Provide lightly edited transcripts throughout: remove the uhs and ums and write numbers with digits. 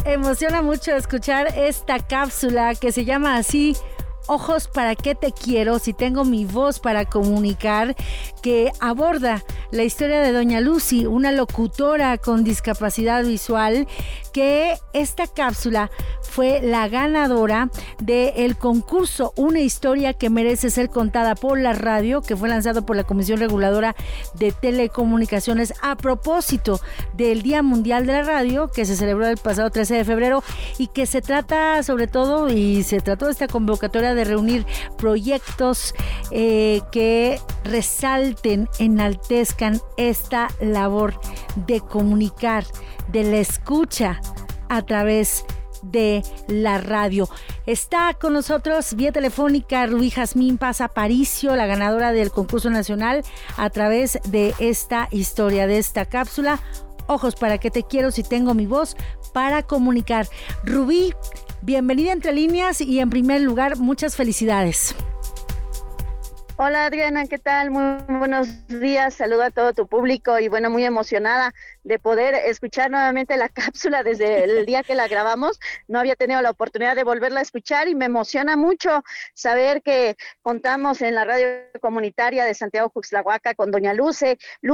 emociona mucho escuchar esta cápsula que se llama así: Ojos para qué te quiero, si tengo mi voz para comunicar, que aborda la historia de doña Lucy, una locutora con discapacidad visual, que esta cápsula fue la ganadora del concurso Una historia que merece ser contada por la radio, que fue lanzado por la Comisión Reguladora de Telecomunicaciones a propósito del Día Mundial de la Radio, que se celebró el pasado 13 de febrero, y que se trata sobre todo, y se trató de esta convocatoria de reunir proyectos que resalten, enaltezcan esta labor de comunicar, de la escucha a través de la radio. Está con nosotros vía telefónica Rubí Jazmín Paz Aparicio, la ganadora del concurso nacional, a través de esta historia, de esta cápsula: Ojos para qué te quiero, si tengo mi voz para comunicar. Rubí, bienvenida a Entre Líneas, y en primer lugar, muchas felicidades. Hola Adriana, ¿qué tal? Muy buenos días, saludo a todo tu público y bueno, muy emocionada de poder escuchar nuevamente la cápsula desde el día que la grabamos. No había tenido la oportunidad de volverla a escuchar y me emociona mucho saber que contamos en la radio comunitaria de Santiago Tuxtlahuaca con doña Lucy,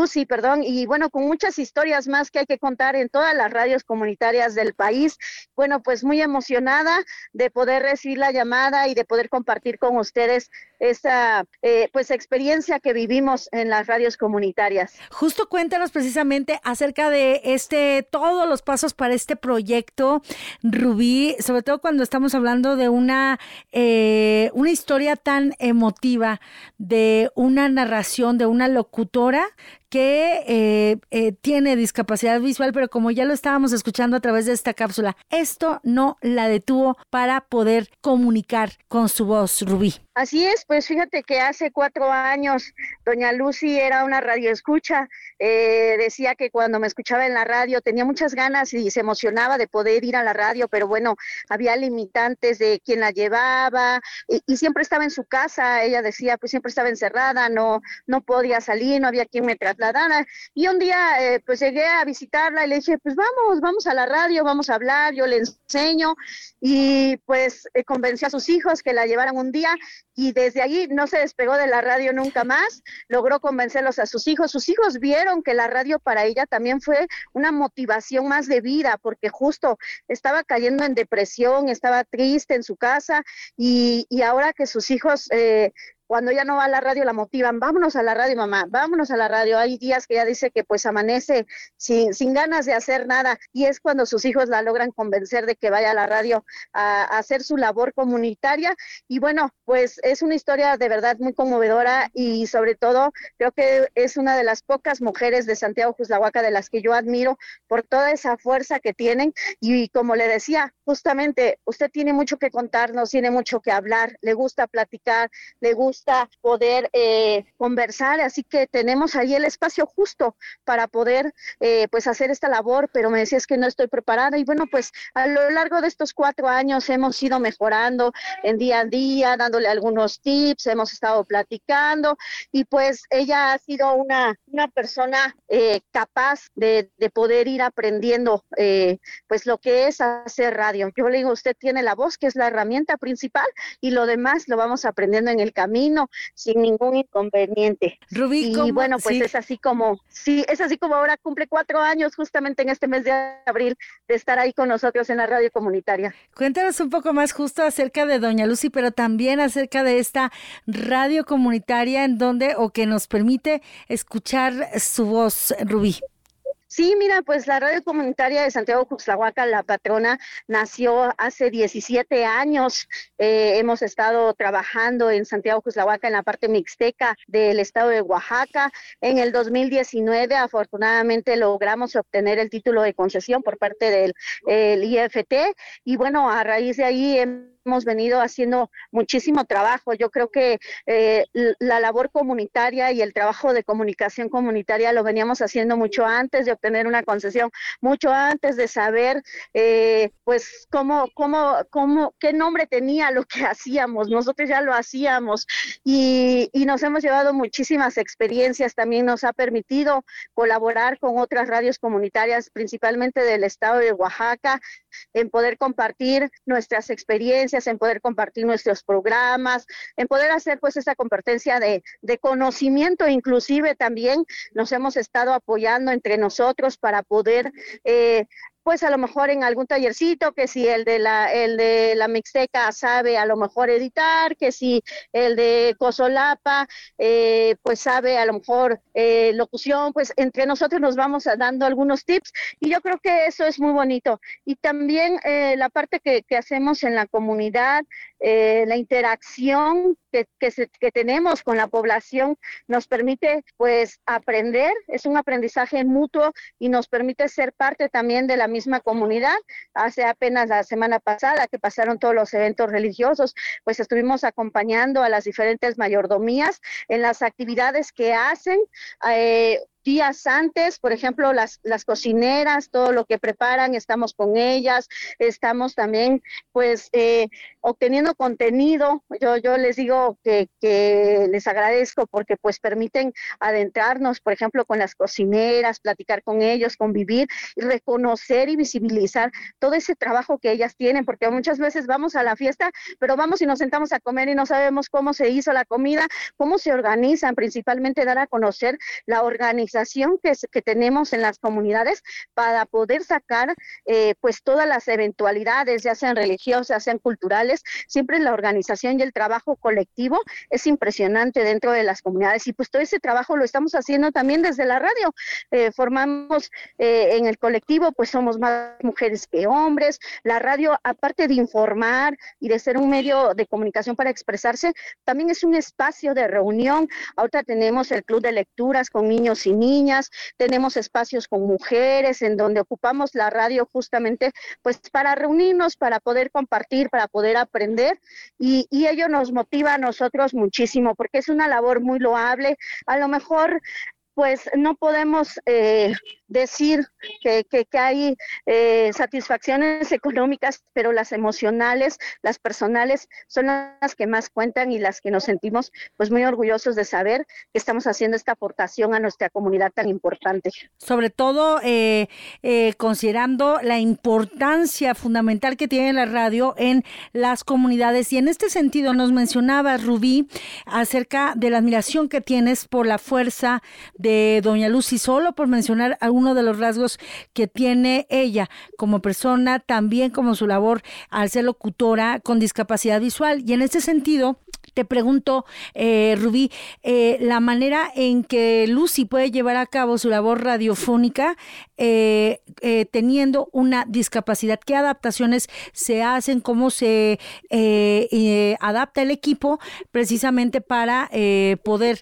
y bueno, con muchas historias más que hay que contar en todas las radios comunitarias del país. Bueno, pues muy emocionada de poder recibir la llamada y de poder compartir con ustedes esta pues experiencia que vivimos en las radios comunitarias. Justo cuéntanos precisamente acerca de todos los pasos para este proyecto, Rubí, sobre todo cuando estamos hablando de una historia tan emotiva, de una narración, de una locutora que tiene discapacidad visual, pero como ya lo estábamos escuchando a través de esta cápsula, esto no la detuvo para poder comunicar con su voz, Rubí. Así es, pues fíjate que hace 4 años doña Lucy era una radioescucha, decía que cuando me escuchaba en la radio tenía muchas ganas y se emocionaba de poder ir a la radio, pero bueno, había limitantes de quién la llevaba y siempre estaba en su casa. Ella decía, pues siempre estaba encerrada, no podía salir, no había quien me trasladara, y un día pues llegué a visitarla y le dije, pues vamos a la radio, vamos a hablar, yo le enseño, y pues convenció a sus hijos que la llevaran un día, y desde allí no se despegó de la radio nunca más. Logró convencerlos a sus hijos vieron que la radio para ella también fue una motivación más de vida, porque justo estaba cayendo en depresión, estaba triste en su casa, y ahora que sus hijos cuando ella no va a la radio la motivan: vámonos a la radio, mamá, vámonos a la radio. Hay días que ella dice que pues amanece sin ganas de hacer nada, y es cuando sus hijos la logran convencer de que vaya a la radio a hacer su labor comunitaria. Y bueno, pues es una historia de verdad muy conmovedora, y sobre todo creo que es una de las pocas mujeres de Santiago Tuxtlahuaca de las que yo admiro por toda esa fuerza que tienen. Y como le decía, justamente usted tiene mucho que contarnos, tiene mucho que hablar, le gusta platicar, le gusta poder conversar, así que tenemos ahí el espacio justo para poder pues hacer esta labor. Pero me decías que no estoy preparada, y bueno, pues a lo largo de estos 4 años hemos ido mejorando en día a día, dándole algunos tips, hemos estado platicando, y pues ella ha sido una persona capaz de poder ir aprendiendo pues lo que es hacer radio. Yo le digo, usted tiene la voz, que es la herramienta principal, y lo demás lo vamos aprendiendo en el camino sin ningún inconveniente. Rubí, y bueno, pues sí, es así como ahora cumple 4 años justamente en este mes de abril de estar ahí con nosotros en la radio comunitaria. Cuéntanos un poco más justo acerca de doña Lucy, pero también acerca de esta radio comunitaria en donde, o que nos permite escuchar su voz, Rubí. Sí, mira, pues la radio comunitaria de Santiago Tuxtlahuaca, la patrona, nació hace 17 años. Hemos estado trabajando en Santiago Tuxtlahuaca en la parte mixteca del estado de Oaxaca. En el 2019, afortunadamente, logramos obtener el título de concesión por parte del IFT, y bueno, a raíz de ahí hemos venido haciendo muchísimo trabajo. Yo creo que la labor comunitaria y el trabajo de comunicación comunitaria lo veníamos haciendo mucho antes de obtener una concesión, mucho antes de saber pues qué nombre tenía lo que hacíamos. Nosotros ya lo hacíamos y nos hemos llevado muchísimas experiencias. También nos ha permitido colaborar con otras radios comunitarias, principalmente del estado de Oaxaca, en poder compartir nuestras experiencias, en poder compartir nuestros programas, en poder hacer pues esa competencia de conocimiento. Inclusive también nos hemos estado apoyando entre nosotros para poder pues a lo mejor en algún tallercito, que si el de la Mixteca sabe a lo mejor editar, que si el de Cosolapa pues sabe a lo mejor locución, pues entre nosotros nos vamos dando algunos tips y yo creo que eso es muy bonito. Y también la parte que hacemos en la comunidad, la interacción que tenemos con la población nos permite pues aprender, es un aprendizaje mutuo y nos permite ser parte también de la misma comunidad. Hace apenas la semana pasada que pasaron todos los eventos religiosos, pues estuvimos acompañando a las diferentes mayordomías en las actividades que hacen días antes. Por ejemplo, las cocineras, todo lo que preparan, estamos con ellas, estamos también pues obteniendo contenido. Yo les digo que les agradezco porque pues permiten adentrarnos, por ejemplo, con las cocineras, platicar con ellos, convivir y reconocer y visibilizar todo ese trabajo que ellas tienen, porque muchas veces vamos a la fiesta, pero vamos y nos sentamos a comer y no sabemos cómo se hizo la comida, cómo se organizan, principalmente dar a conocer la organización que tenemos en las comunidades para poder sacar pues todas las eventualidades, ya sean religiosas, ya sean culturales. Siempre la organización y el trabajo colectivo es impresionante dentro de las comunidades y pues todo ese trabajo lo estamos haciendo también desde la radio. Formamos en el colectivo, pues somos más mujeres que hombres. La radio, aparte de informar y de ser un medio de comunicación para expresarse, también es un espacio de reunión. Ahorita tenemos el club de lecturas con niños y niñas, tenemos espacios con mujeres en donde ocupamos la radio justamente pues para reunirnos, para poder compartir, para poder aprender y ello nos motiva a nosotros muchísimo porque es una labor muy loable. A lo mejor pues no podemos decir que hay satisfacciones económicas, pero las emocionales, las personales son las que más cuentan y las que nos sentimos pues muy orgullosos de saber que estamos haciendo esta aportación a nuestra comunidad tan importante. Sobre todo considerando la importancia fundamental que tiene la radio en las comunidades y en este sentido nos mencionaba Rubí acerca de la admiración que tienes por la fuerza de doña Lucy, solo por mencionar algunos de los rasgos que tiene ella como persona, también como su labor al ser locutora con discapacidad visual. Y en ese sentido, te pregunto, Rubí, la manera en que Lucy puede llevar a cabo su labor radiofónica teniendo una discapacidad, ¿qué adaptaciones se hacen? ¿Cómo se adapta el equipo precisamente para poder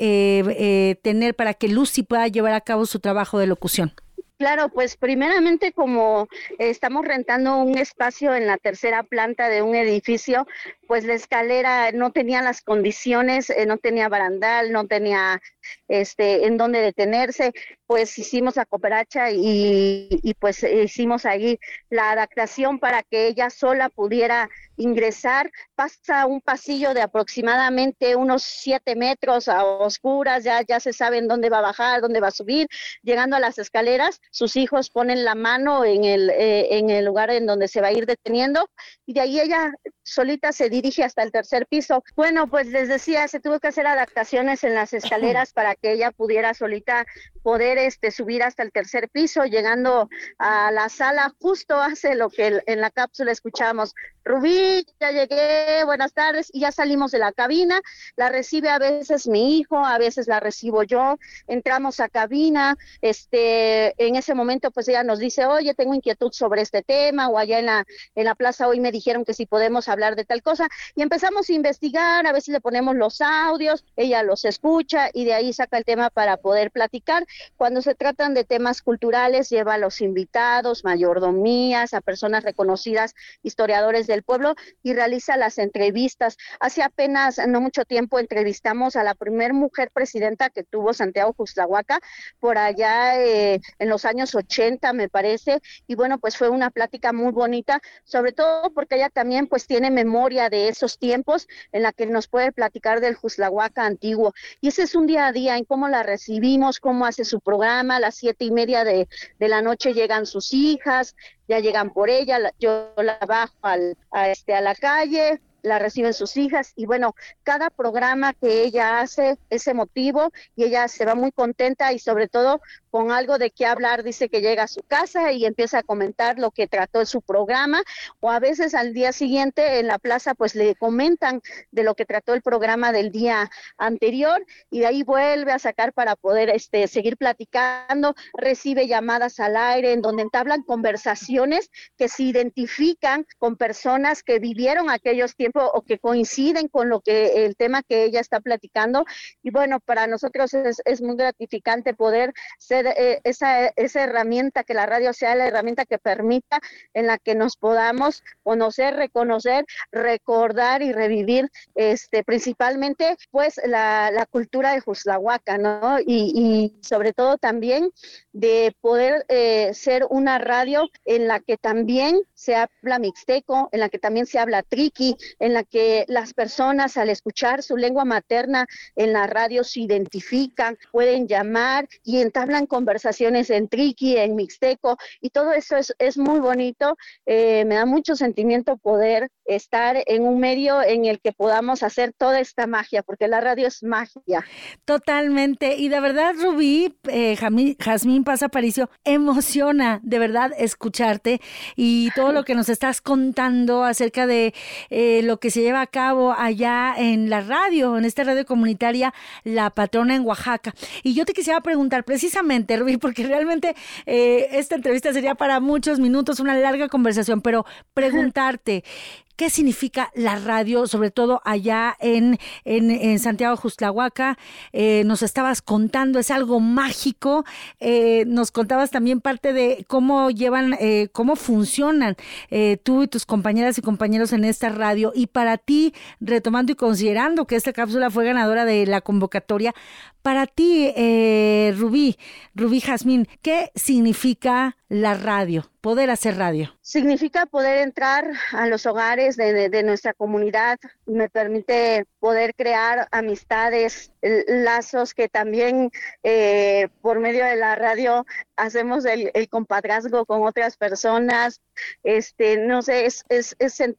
tener, para que Lucy pueda llevar a cabo su trabajo de locución? Claro, pues primeramente como estamos rentando un espacio en la tercera planta de un edificio, pues la escalera no tenía las condiciones, no tenía barandal, no tenía en dónde detenerse, pues hicimos la cooperacha y pues hicimos ahí la adaptación para que ella sola pudiera ingresar. Pasa un pasillo de aproximadamente unos 7 metros a oscuras, ya se sabe en dónde va a bajar, dónde va a subir. Llegando a las escaleras, sus hijos ponen la mano en el lugar en donde se va a ir deteniendo y de ahí ella solita se dirige hasta el tercer piso. Bueno, pues les decía, se tuvo que hacer adaptaciones en las escaleras para que ella pudiera solita poder subir hasta el tercer piso. Llegando a la sala, justo hace lo que en la cápsula escuchamos: Rubí, ya llegué, buenas tardes, y ya salimos de la cabina. La recibe a veces mi hijo, a veces la recibo yo. Entramos a cabina, en ese momento pues ella nos dice: oye, tengo inquietud sobre este tema, o allá en la plaza hoy me dijeron que si podemos hablar de tal cosa, y empezamos a investigar, a veces le ponemos los audios, ella los escucha y de ahí saca el tema para poder platicar. Cuando se tratan de temas culturales, lleva a los invitados, mayordomías, a personas reconocidas, historiadores de del pueblo y realiza las entrevistas. Hace apenas no mucho tiempo entrevistamos a la primer mujer presidenta que tuvo Santiago Juzlahuaca, por allá en los años 80 me parece, y bueno, pues fue una plática muy bonita, sobre todo porque ella también pues tiene memoria de esos tiempos en la que nos puede platicar del Juzlahuaca antiguo, y ese es un día a día en cómo la recibimos, cómo hace su programa. A las 7:30 de la noche llegan sus hijas, ya llegan por ella, yo la bajo a la calle, la reciben sus hijas, y bueno, cada programa que ella hace es emotivo y ella se va muy contenta y sobre todo con algo de qué hablar. Dice que llega a su casa y empieza a comentar lo que trató en su programa, o a veces al día siguiente en la plaza pues le comentan de lo que trató el programa del día anterior, y de ahí vuelve a sacar para poder seguir platicando. Recibe llamadas al aire en donde entablan conversaciones que se identifican con personas que vivieron aquellos tiempos o que coinciden con el tema que ella está platicando, y bueno, para nosotros es muy gratificante poder ser esa herramienta, que la radio sea la herramienta que permita en la que nos podamos conocer, reconocer, recordar y revivir principalmente pues la cultura de Juzlahuaca, ¿no? Y sobre todo también de poder ser una radio en la que también se habla mixteco, en la que también se habla triqui, en la que las personas al escuchar su lengua materna en la radio se identifican, pueden llamar y entablan conversaciones en triqui, en mixteco, y todo eso es muy bonito. Me da mucho sentimiento poder estar en un medio en el que podamos hacer toda esta magia, porque la radio es magia. Totalmente, y de verdad, Rubí, Jazmín Paz Aparicio, emociona de verdad escucharte y todo lo que nos estás contando acerca de lo que se lleva a cabo allá en la radio, en esta radio comunitaria La Patrona en Oaxaca. Y yo te quisiera preguntar precisamente, Rubí, porque realmente esta entrevista sería para muchos minutos, una larga conversación, pero preguntarte, ¿qué significa la radio, sobre todo allá en Santiago Juzlahuaca? Nos estabas contando, es algo mágico. Nos contabas también parte de cómo cómo funcionan tú y tus compañeras y compañeros en esta radio. Y para ti, retomando y considerando que esta cápsula fue ganadora de la convocatoria, para ti, Rubí Jazmín, ¿qué significa la radio, poder hacer radio? Significa poder entrar a los hogares de nuestra comunidad, me permite poder crear amistades, lazos que también por medio de la radio hacemos el compadrazgo con otras personas. No sé, es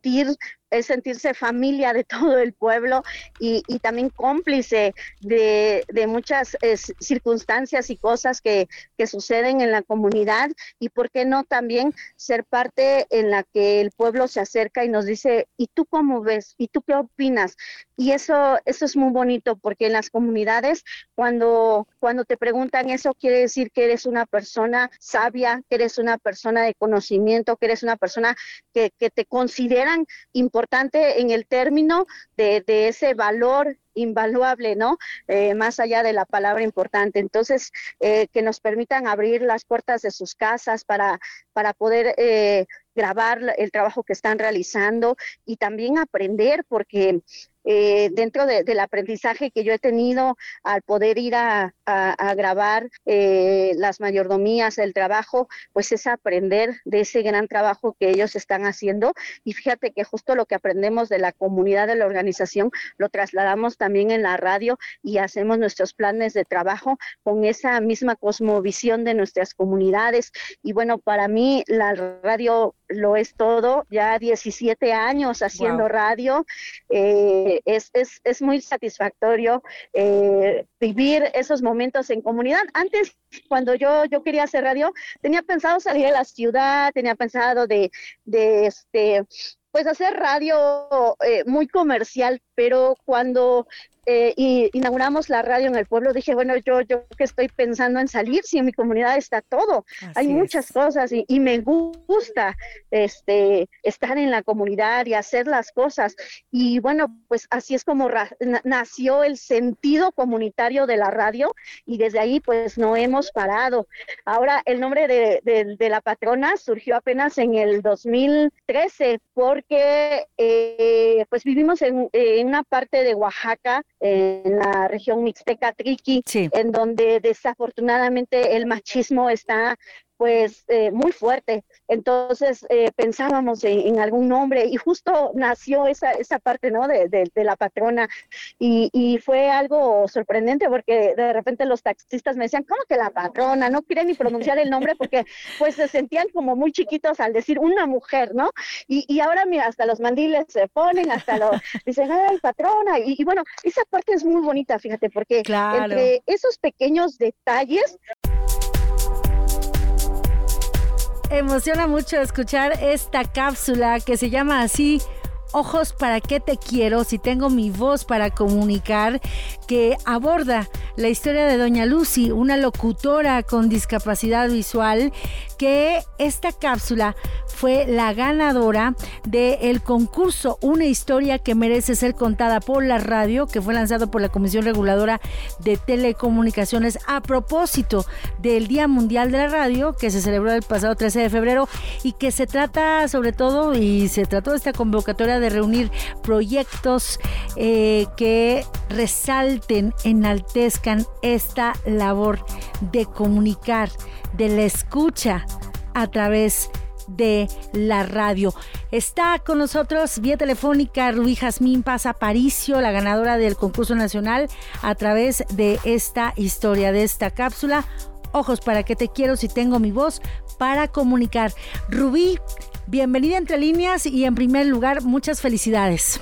sentirse familia de todo el pueblo y también cómplice de muchas circunstancias y cosas que suceden en la comunidad, y por qué no también ser parte en la que el pueblo se acerca y nos dice, ¿y tú cómo ves? ¿Y tú qué opinas? Y eso es muy bonito, porque en las comunidades cuando te preguntan eso, quiere decir que eres una persona sabia, que eres una persona de conocimiento, que eres una persona que te consideran importante en el término de ese valor invaluable, ¿no? Más allá de la palabra importante. Entonces, que nos permitan abrir las puertas de sus casas para poder grabar el trabajo que están realizando y también aprender, porque dentro del aprendizaje que yo he tenido al poder ir a grabar las mayordomías, el trabajo, pues es aprender de ese gran trabajo que ellos están haciendo. Y fíjate que justo lo que aprendemos de la comunidad, de la organización, lo trasladamos también en la radio y hacemos nuestros planes de trabajo con esa misma cosmovisión de nuestras comunidades. Y bueno, para mí la radio lo es todo, ya 17 años haciendo radio, es muy satisfactorio vivir esos momentos en comunidad. Antes, cuando yo quería hacer radio, tenía pensado salir a la ciudad, tenía pensado pues hacer radio muy comercial, pero cuando y inauguramos la radio en el pueblo, dije, bueno, yo que estoy pensando en salir, si en mi comunidad está todo, hay muchas cosas y me gusta estar en la comunidad y hacer las cosas. Y bueno, pues así es como nació el sentido comunitario de la radio y desde ahí pues no hemos parado. Ahora el nombre de la patrona surgió apenas en el 2013 porque pues vivimos en una parte de Oaxaca, en la región mixteca Triqui, sí, en donde desafortunadamente el machismo está pues muy fuerte. Entonces pensábamos en algún nombre y justo nació esa parte, ¿no? de la patrona y fue algo sorprendente porque de repente los taxistas me decían, ¿cómo que la patrona? No quieren ni pronunciar el nombre porque pues se sentían como muy chiquitos al decir una mujer, ¿no? Y ahora mira, hasta los mandiles se ponen, dicen, ay, patrona, y bueno, esa parte es muy bonita, fíjate, porque claro, entre esos pequeños detalles. Emociona mucho escuchar esta cápsula que se llama así, Ojos para qué te quiero, si tengo mi voz para comunicar, que aborda la historia de doña Lucy, una locutora con discapacidad visual, que esta cápsula fue la ganadora del concurso Una historia que merece ser contada por la radio, que fue lanzado por la Comisión Reguladora de Telecomunicaciones a propósito del Día Mundial de la Radio, que se celebró el pasado 13 de febrero y que se trata sobre todo, y se trató de esta convocatoria de reunir proyectos que resalten, enaltezcan esta labor de comunicar, de la escucha a través de la radio. Está con nosotros vía telefónica Rubí Jazmín Paz Aparicio, la ganadora del concurso nacional, a través de esta historia, de esta cápsula, Ojos para qué te quiero, si tengo mi voz para comunicar. Rubí, bienvenida Entre Líneas y en primer lugar, muchas felicidades.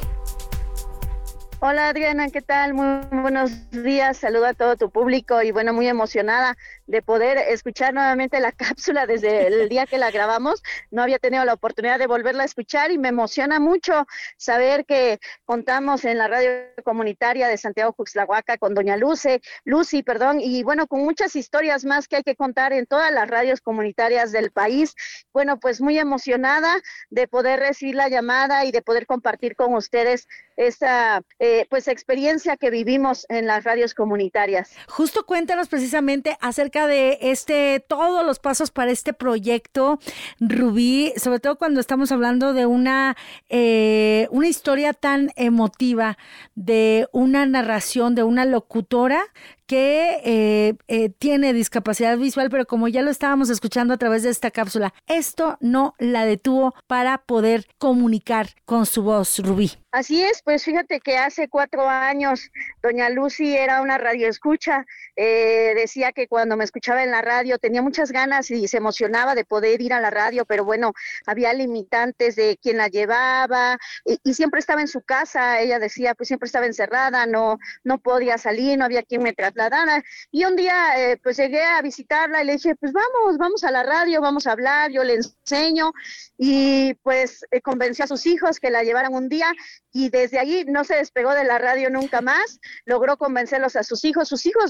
Hola Adriana, ¿qué tal? Muy buenos días, saludo a todo tu público y bueno, muy emocionada de poder escuchar nuevamente la cápsula desde el día que la grabamos. No había tenido la oportunidad de volverla a escuchar y me emociona mucho saber que contamos en la radio comunitaria de Santiago Tuxtlahuaca con doña Lucy, y bueno, con muchas historias más que hay que contar en todas las radios comunitarias del país. Bueno, pues muy emocionada de poder recibir la llamada y de poder compartir con ustedes esta pues experiencia que vivimos en las radios comunitarias. Justo cuéntanos precisamente acerca de todos los pasos para este proyecto, Rubí, sobre todo cuando estamos hablando de una historia tan emotiva, de una narración, de una locutora que tiene discapacidad visual, pero como ya lo estábamos escuchando a través de esta cápsula, esto no la detuvo para poder comunicar con su voz, Rubí. Así es, pues fíjate que hace 4 años doña Lucy era una radioescucha, decía que cuando me escuchaba en la radio tenía muchas ganas y se emocionaba de poder ir a la radio, pero bueno, había limitantes de quién la llevaba y siempre estaba en su casa. Ella decía, pues siempre estaba encerrada, no podía salir, no había quien me trasladara, y un día pues llegué a visitarla y le dije, pues vamos a la radio, vamos a hablar, yo le enseño, y pues convenció a sus hijos que la llevaran un día y desde allí no se despegó de la radio nunca más, logró convencerlos a sus hijos